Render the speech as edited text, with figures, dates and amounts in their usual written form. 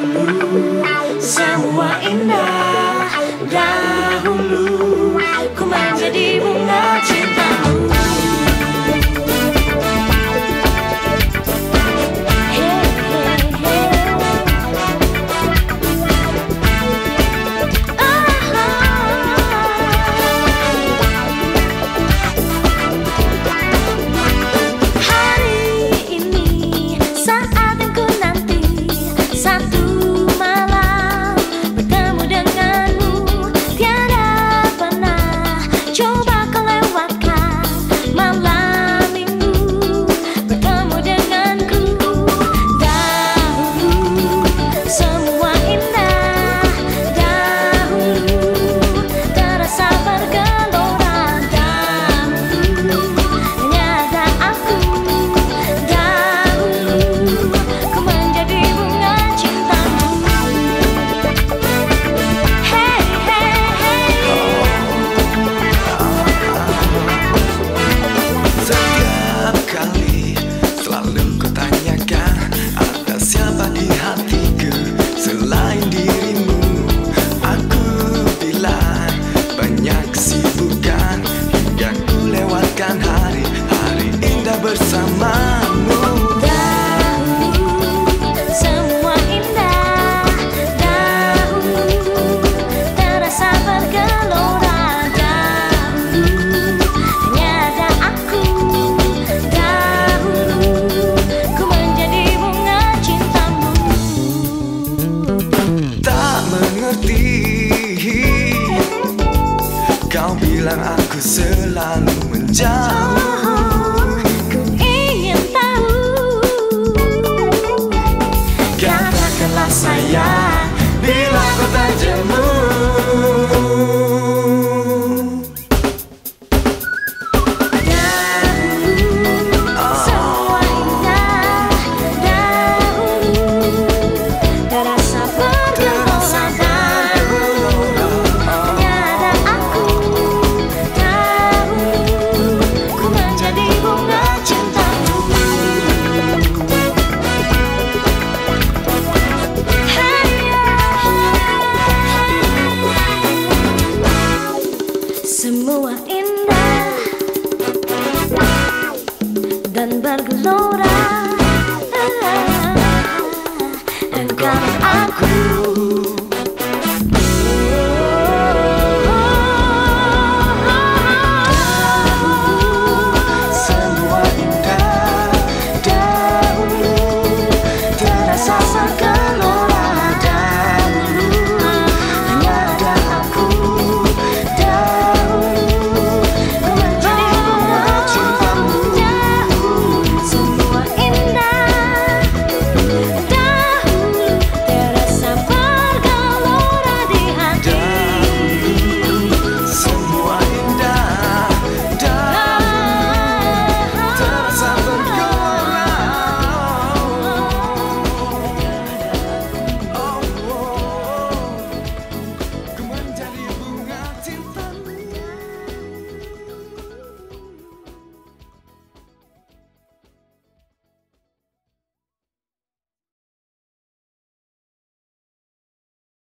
Dahulu semua indah, dahulu ku menjadi bunga cintamu. Hari-hari indah bersamamu. Dahulu semua indah, dahulu terasa bergelora. Dahulu hanya ada aku, dahulu ku menjadi bunga cintamu. Tak mengerti, kau bilang aku selalu menjauh. Ku ingin tahu, katakanlah sayang, bila kau tak jemu. Dahulu semua indah, dahulu terasa bergelora. Dahulu hanya ada aku, dahulu ku menjadi bunga cintamu. Semua indah dan bergelora. Engkau aku.